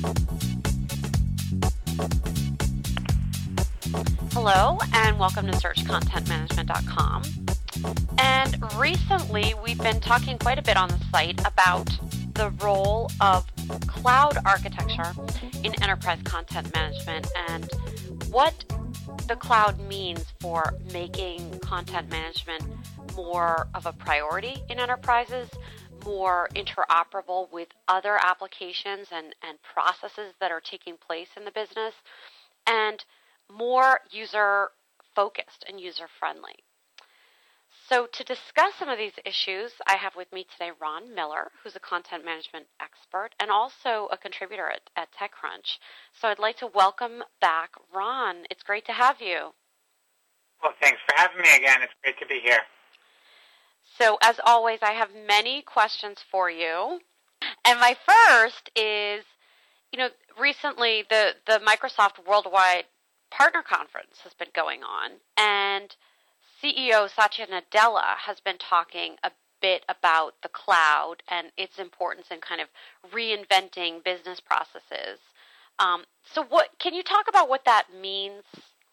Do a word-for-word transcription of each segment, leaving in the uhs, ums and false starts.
Hello, and welcome to search content management dot com. And recently, we've been talking quite a bit on the site about the role of cloud architecture in enterprise content management and what the cloud means for making content management more of a priority in enterprises, more interoperable with other applications and, and processes that are taking place in the business, and more user-focused and user-friendly. So to discuss some of these issues, I have with me today Ron Miller, who's a content management expert and also a contributor at, at TechCrunch. So I'd like to welcome back Ron. It's great to have you. Well, thanks for having me again. It's great to be here. So as always, I have many questions for you. And my first is, you know, recently the, the Microsoft Worldwide Partner Conference has been going on, and C E O Satya Nadella has been talking a bit about the cloud and its importance in kind of reinventing business processes. Um, so what can you talk about what that means?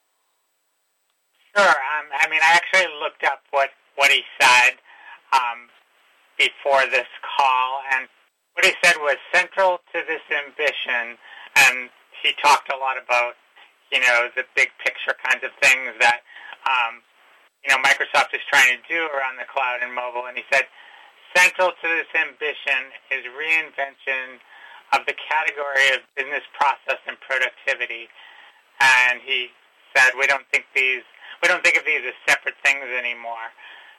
Sure. Um, I mean, I actually looked up what, what he said um, before this call, and what he said was central to this ambition, and he talked a lot about, you know, the big picture kinds of things that, um, you know, Microsoft is trying to do around the cloud and mobile. And he said, central to this ambition is reinvention of the category of business process and productivity. And he said, we don't think these, we don't think of these as separate things anymore.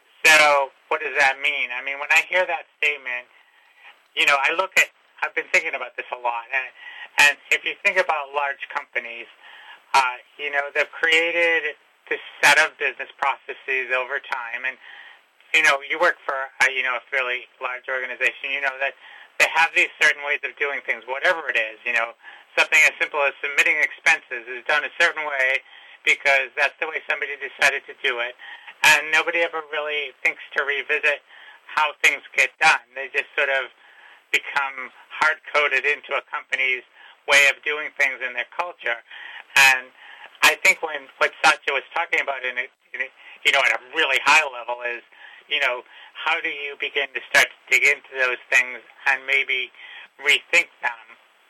So what does that mean? I mean, when I hear that statement, you know, I look at, I've been thinking about this a lot. And, and if you think about large companies, Uh, you know, they've created this set of business processes over time. And, you know, you work for, a, you know, a fairly large organization. You know that they have these certain ways of doing things, whatever it is. You know, something as simple as submitting expenses is done a certain way because that's the way somebody decided to do it. And nobody ever really thinks to revisit how things get done. They just sort of become hard-coded into a company's way of doing things in their culture. And I think when what Satya was talking about in it, in it, you know, at a really high level is, you know, how do you begin to start to dig into those things and maybe rethink them?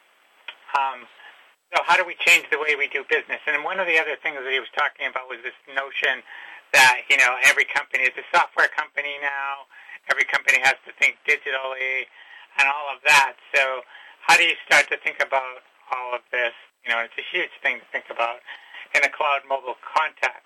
Um, so how do we change the way we do business? And one of the other things that he was talking about was this notion that, you know, every company is a software company now. Every company has to think digitally and all of that. So how do you start to think about all of this? You know, it's a huge thing to think about in a cloud mobile context.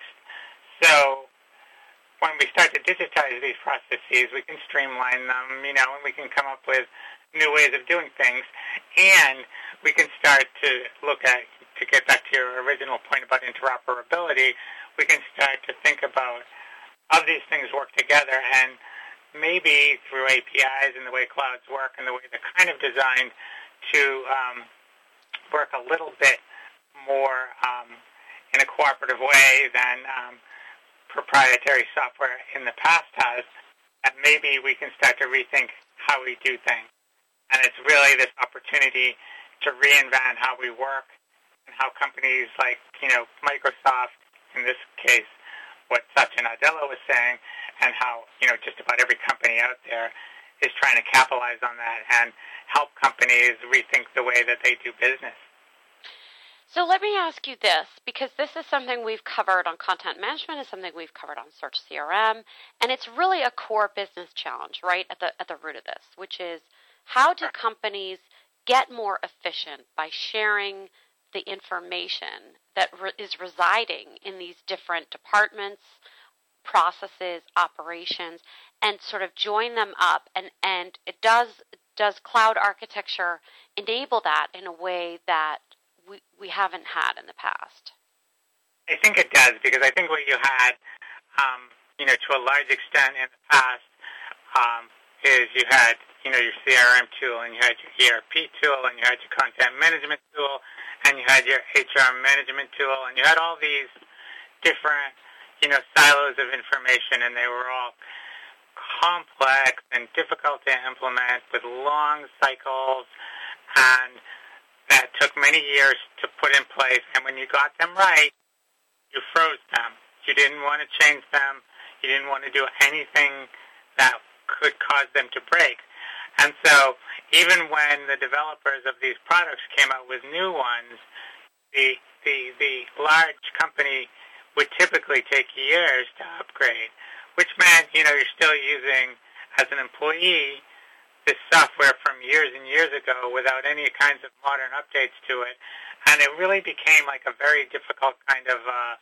So when we start to digitize these processes, we can streamline them, you know, and we can come up with new ways of doing things. And we can start to look at, to get back to your original point about interoperability, we can start to think about how these things work together, and maybe through A P Is and the way clouds work and the way they're kind of designed to um, work a little bit more um, in a cooperative way than um, proprietary software in the past has, and maybe we can start to rethink how we do things. And it's really this opportunity to reinvent how we work and how companies like, you know, Microsoft, in this case, what Satya Nadella was saying, and how, you know, just about every company out there is trying to capitalize on that and help companies rethink the way that they do business. So let me ask you this, because this is something we've covered on content management, is something we've covered on Search C R M, and it's really a core business challenge, right, at the at the root of this, which is how do companies get more efficient by sharing the information that re- is residing in these different departments, processes, operations, and sort of join them up, and, and it does does cloud architecture enable that in a way that we, we haven't had in the past? I think it does, because I think what you had, um, you know, to a large extent in the past, um, is you had, you know, your C R M tool, and you had your E R P tool, and you had your content management tool, and you had your H R management tool, and you had all these different, you know, silos of information, and they were all complex and difficult to implement with long cycles, and that took many years to put in place, and when you got them right, you froze them. You didn't want to change them. You didn't want to do anything that could cause them to break. And so even when the developers of these products came out with new ones, the the the large company would typically take years to upgrade, which meant, you know, you're still using, as an employee, this software from years and years ago without any kinds of modern updates to it. And it really became like a very difficult kind of, uh,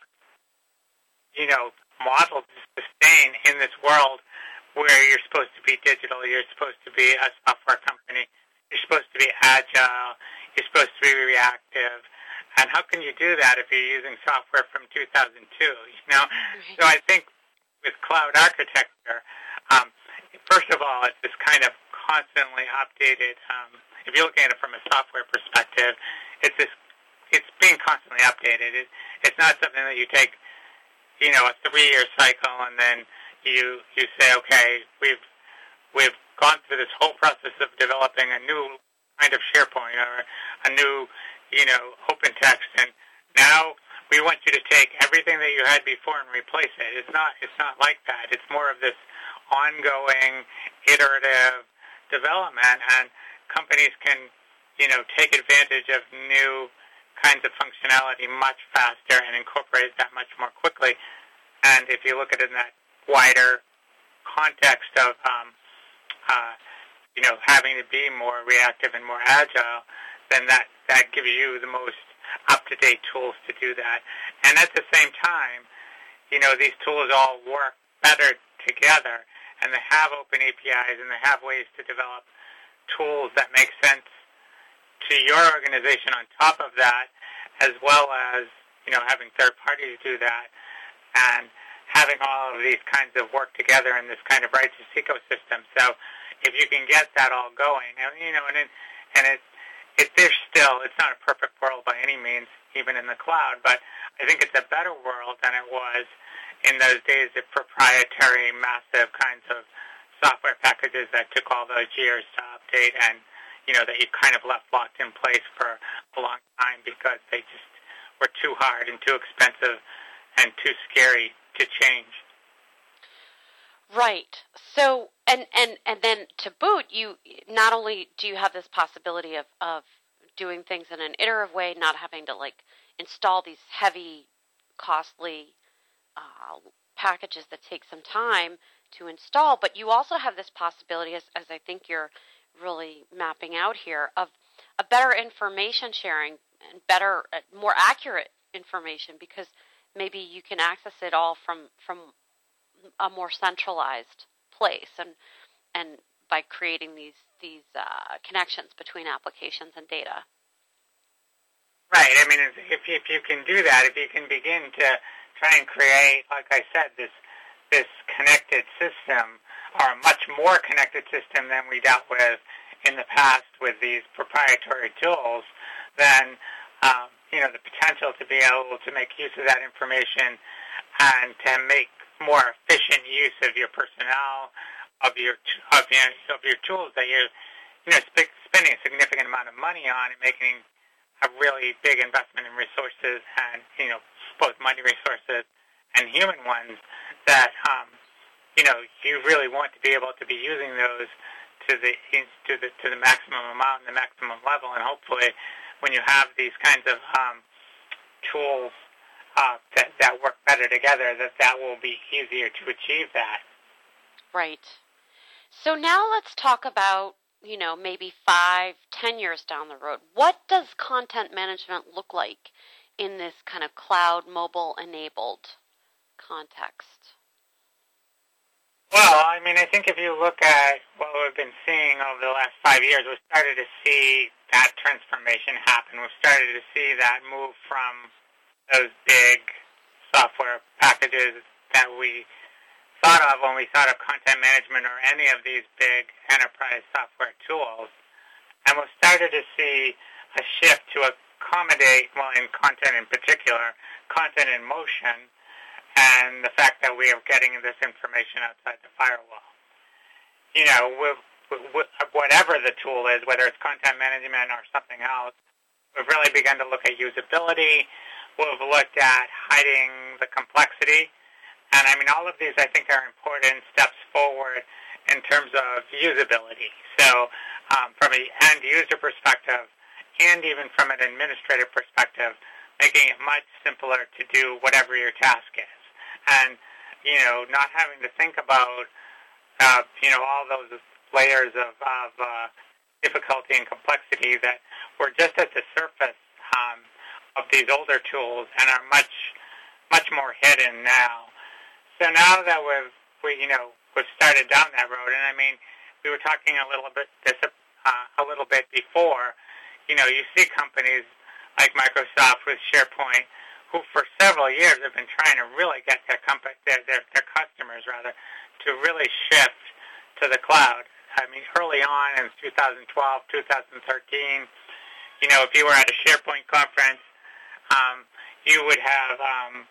you know, model to sustain in this world where you're supposed to be digital, you're supposed to be a software company, you're supposed to be agile, you're supposed to be reactive. And how can you do that if you're using software from two thousand two? You know, right. So I think with cloud architecture, um, first of all, it's this kind of constantly updated. Um, if you're looking at it from a software perspective, it's this. It's being constantly updated. It, it's not something that you take, you know, a three-year cycle and then you you say, okay, we've we've gone through this whole process of developing a new kind of SharePoint or a new, you know, open text, and now we want you to take everything that you had before and replace it. It's not it's not like that. It's more of this ongoing, iterative development, and companies can, you know, take advantage of new kinds of functionality much faster and incorporate that much more quickly. And if you look at it in that wider context of, um, uh, you know, having to be more reactive and more agile, then that, that gives you the most up-to-date tools to do that. And at the same time, you know, these tools all work better together, and they have open A P Is, and they have ways to develop tools that make sense to your organization on top of that, as well as, you know, having third parties do that, and having all of these kinds of work together in this kind of righteous ecosystem. So if you can get that all going, and, you know, and it, and it, it, there's still, it's not a perfect world by any means, even in the cloud, but I think it's a better world than it was in those days of proprietary, massive kinds of software packages that took all those years to update, and, you know, that you kind of left locked in place for a long time because they just were too hard and too expensive and too scary to change. Right. So, and, and, and then to boot, you not only do you have this possibility of, of doing things in an iterative way, not having to, like, install these heavy, costly uh, packages that take some time to install, but you also have this possibility, as, as I think you're really mapping out here, of a better information sharing and better, uh, more accurate information, because maybe you can access it all from from a more centralized place, and and by creating these these uh, connections between applications and data. Right. I mean, if if you can do that, if you can begin to try and create, like I said, this this connected system, or a much more connected system than we dealt with in the past with these proprietary tools, then um, you know, the potential to be able to make use of that information and to make more efficient use of your personnel, of your of your, of your tools that you're, you know, sp- spending a significant amount of money on and making a really big investment in resources, and, you know, both money resources and human ones, that um, you know, you really want to be able to be using those to the to the to the maximum amount and the maximum level, and hopefully, when you have these kinds of um, tools uh, that that work better together, that that will be easier to achieve that. Right. So now let's talk about, you know, maybe five, ten years down the road. What does content management look like in this kind of cloud, mobile-enabled context? Well, I mean, I think if you look at what we've been seeing over the last five years, we've started to see that transformation happen. We've started to see that move from those big software packages that we thought of when we thought of content management or any of these big enterprise software tools. And we've started to see a shift to accommodate, well, in content in particular, content in motion, and the fact that we are getting this information outside the firewall. You know, with, with, whatever the tool is, whether it's content management or something else, We've really begun to look at usability. We've looked at hiding the complexity. And, I mean, all of these, I think, are important steps forward in terms of usability. So um, from an end-user perspective and even from an administrative perspective, making it much simpler to do whatever your task is. And, you know, not having to think about, uh, you know, all those layers of, of uh, difficulty and complexity that were just at the surface um, of these older tools and are much, much more hidden now. So now that we've, we, you know, we've started down that road, and I mean, we were talking a little bit this, uh, a little bit before. You know, you see companies like Microsoft with SharePoint, who for several years have been trying to really get their company, their, their, their customers rather, to really shift to the cloud. I mean, early on in two thousand twelve, two thousand thirteen, you know, if you were at a SharePoint conference, um, you would have, um,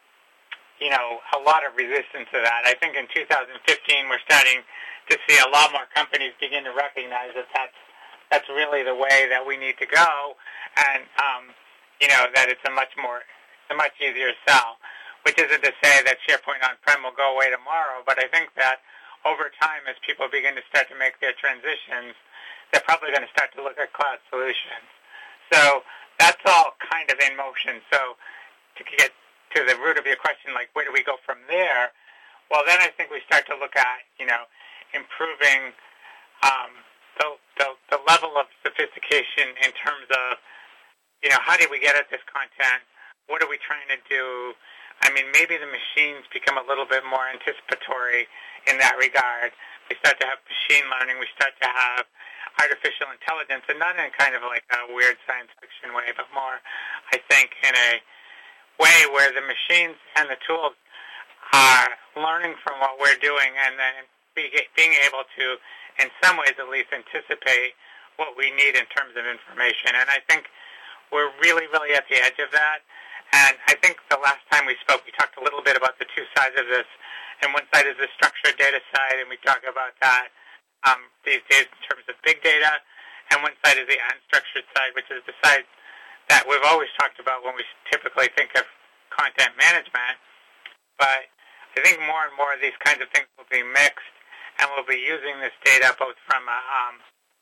you know, a lot of resistance to that. I think in two thousand fifteen, we're starting to see a lot more companies begin to recognize that that's, that's really the way that we need to go, and, um, you know, that it's a much more, a much easier sell, which isn't to say that SharePoint on-prem will go away tomorrow, but I think that over time, as people begin to start to make their transitions, they're probably going to start to look at cloud solutions. So that's all kind of in motion. So to get to the root of your question, like where do we go from there? Well, then I think we start to look at, you know, improving um, the, the, the level of sophistication in terms of, you know, how did we get at this content? What are we trying to do? I mean, maybe the machines become a little bit more anticipatory in that regard. We start to have machine learning. We start to have artificial intelligence, and not in kind of like a weird science fiction way, but more, I think, in a way where the machines and the tools are learning from what we're doing and then be, being able to, in some ways at least, anticipate what we need in terms of information. And I think we're really, really at the edge of that. And I think the last time we spoke, we talked a little bit about the two sides of this. And one side is the structured data side, and we talk about that um, these days in terms of big data. And one side is the unstructured side, which is the side that we've always talked about when we typically think of content management. But I think more and more of these kinds of things will be mixed, and we'll be using this data both from a, um,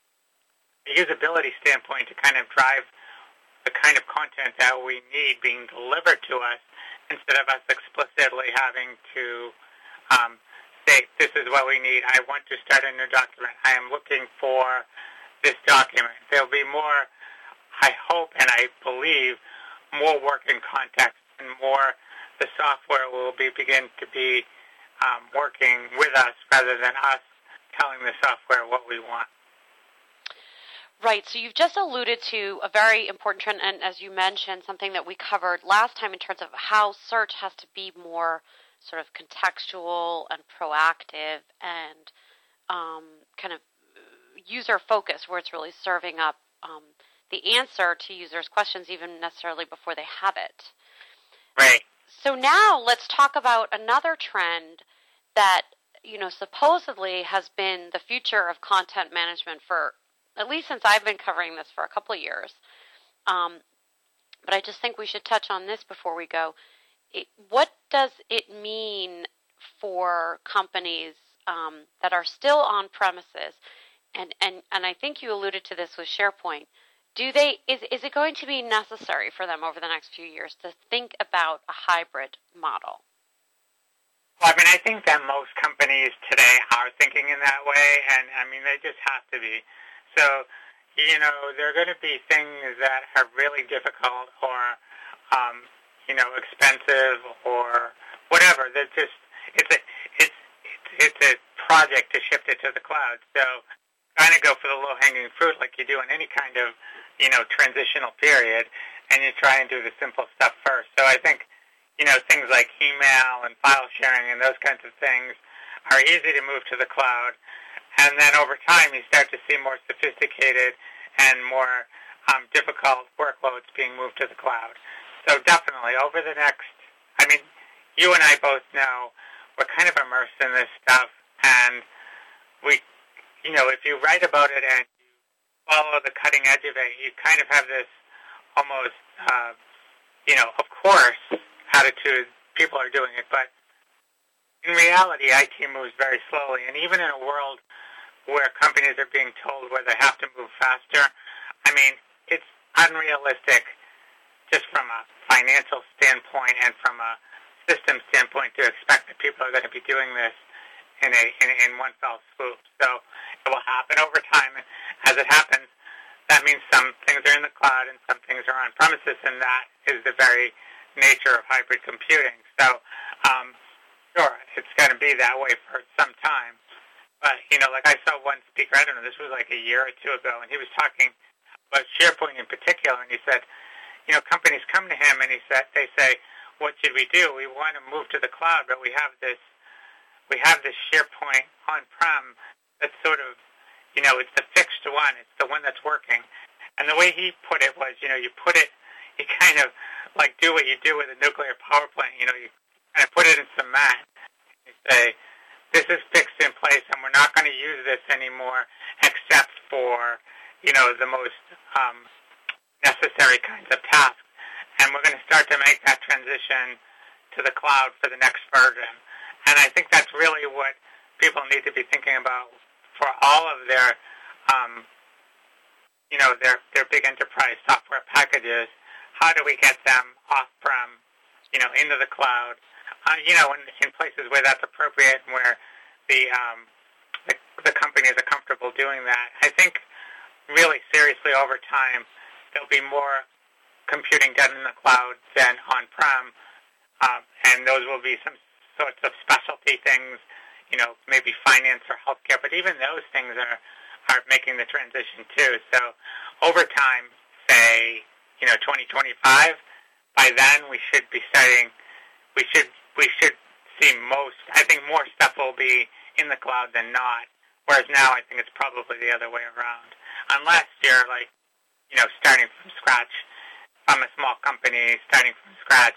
a usability standpoint to kind of drive the kind of content that we need being delivered to us, instead of us explicitly having to um, say, this is what we need. I want to start a new document. I am looking for this document. There'll be more, I hope and I believe, more work in context, and more the software will be begin to be um, working with us rather than us telling the software what we want. Right. So you've just alluded to a very important trend, and as you mentioned, something that we covered last time in terms of how search has to be more sort of contextual and proactive and um, kind of user-focused, where it's really serving up um, the answer to users' questions even necessarily before they have it. Right. So now let's talk about another trend that, you know, supposedly has been the future of content management for at least since I've been covering this for a couple of years. Um, but I just think we should touch on this before we go. It, what does it mean for companies um, that are still on premises? And, and, and I think you alluded to this with SharePoint. Do they is, is it going to be necessary for them over the next few years to think about a hybrid model? Well, I mean, I think that most companies today are thinking in that way, and I mean, they just have to be. So, you know, there are going to be things that are really difficult or, um, you know, expensive or whatever. That just it's a it's it's a project to shift it to the cloud. So, kind of go for the low-hanging fruit like you do in any kind of, you know, transitional period, and you try and do the simple stuff first. So, I think, you know, things like email and file sharing and those kinds of things are easy to move to the cloud. And then over time, you start to see more sophisticated and more um, difficult workloads being moved to the cloud. So definitely, over the next, I mean, you and I both know we're kind of immersed in this stuff. And we, you know, if you write about it and you follow the cutting edge of it, you kind of have this almost, uh, you know, of course, attitude. People are doing it, but in reality, I T moves very slowly. And even in a world where companies are being told where they have to move faster, I mean, it's unrealistic just from a financial standpoint and from a system standpoint to expect that people are going to be doing this in a in, in one fell swoop. So it will happen over time. And as it happens, that means some things are in the cloud and some things are on premises, and that is the very nature of hybrid computing. So, um, sure, it's going to be that way for some time. But, you know, like I saw one speaker, I don't know, this was like a year or two ago, and he was talking about SharePoint in particular, and he said, you know, companies come to him and he said, they say, what should we do? We want to move to the cloud, but we have this, we have this SharePoint on-prem that's sort of, you know, it's the fixed one. It's the one that's working. And the way he put it was, you know, you put it, you kind of like do what you do with a nuclear power plant. You know, you kind of put it in cement. You say, this is fixed in place, and we're not going to use this anymore except for, you know, the most um, necessary kinds of tasks. And we're going to start to make that transition to the cloud for the next version. And I think that's really what people need to be thinking about for all of their, um, you know, their, their big enterprise software packages. How do we get them off-prem, you know, into the cloud, uh, you know, in, in places where that's appropriate and where the, um, the the companies are comfortable doing that. I think really seriously over time there'll be more computing done in the cloud than on-prem, um, and those will be some sorts of specialty things, you know, maybe finance or healthcare, but even those things are, are making the transition too. So over time, say, you know, twenty twenty-five, by then we should be studying, we should, we should see most, I think more stuff will be in the cloud than not, whereas now I think it's probably the other way around. Unless you're like, you know, starting from scratch, if I'm a small company starting from scratch,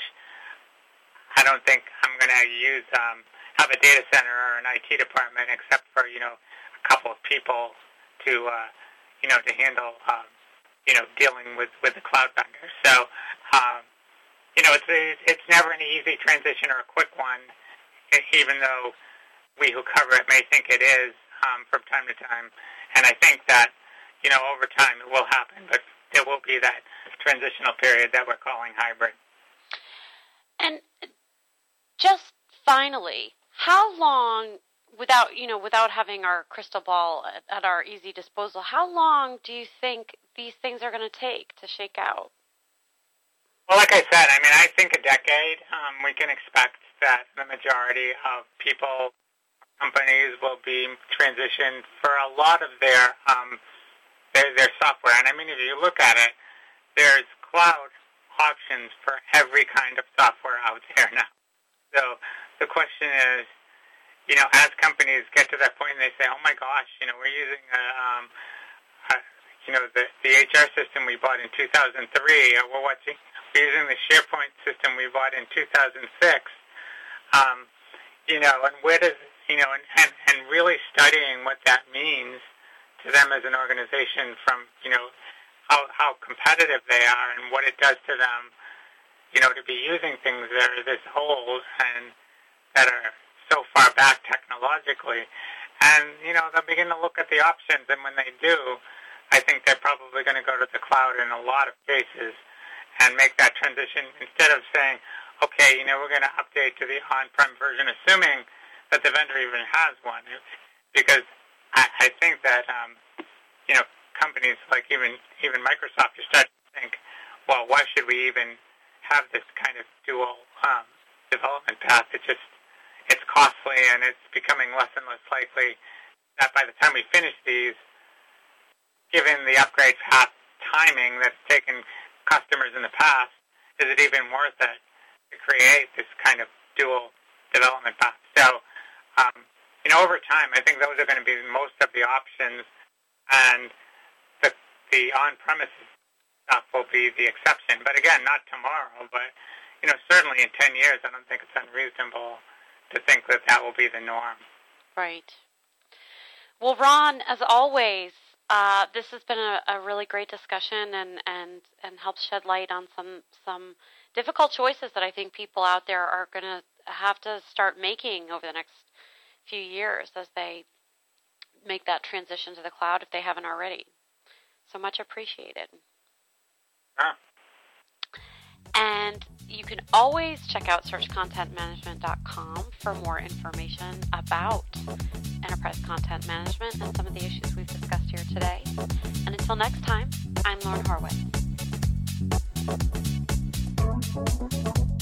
I don't think I'm going to use, um, have a data center or an I T department except for, you know, a couple of people to, uh, you know, to handle, um, you know, dealing with, with the cloud vendor. So, um, you know, it's, it's never an easy transition or a quick one, even though we who cover it may think it is um, from time to time. And I think that, you know, over time it will happen, but there will be that transitional period that we're calling hybrid. And just finally, how long, without, you know, without having our crystal ball at, at our easy disposal, how long do you think these things are going to take to shake out? Well, like I said, I mean, I think a decade, um, we can expect that the majority of people, companies will be transitioned for a lot of their, um, their, their software. And I mean, if you look at it, there's cloud options for every kind of software out there now. So the question is, you know, as companies get to that point and they say, oh my gosh, you know, we're using, a, um, a, you know, the, the H R system we bought in two thousand three, or we're watching, we're using the SharePoint system we bought in two thousand six, um, you know, and where does, you know, and, and, and really studying what that means to them as an organization from, you know, how, how competitive they are and what it does to them, you know, to be using things that are this old and that are so far back technologically. And, you know, they'll begin to look at the options, and when they do, I think they're probably going to go to the cloud in a lot of cases and make that transition instead of saying, okay, you know, we're going to update to the on-prem version, assuming that the vendor even has one. Because I, I think that, um, you know, companies like even even Microsoft are starting to think, well, why should we even have this kind of dual um, development path? It just, it's costly, and it's becoming less and less likely that by the time we finish these, given the upgrade path timing that's taken customers in the past, is it even worth it to create this kind of dual development path? So, um, you know, over time, I think those are going to be most of the options, and the, the on-premises stuff will be the exception. But again, not tomorrow, but, you know, certainly in ten years, I don't think it's unreasonable to think that that will be the norm. Right. Well, Ron, as always, Uh, this has been a, a really great discussion and, and, and helps shed light on some some difficult choices that I think people out there are going to have to start making over the next few years as they make that transition to the cloud if they haven't already. So much appreciated. Ah. And you can always check out search content management dot com for more information about enterprise content management and some of the issues we've discussed here today. And until next time, I'm Lauren Horwitz.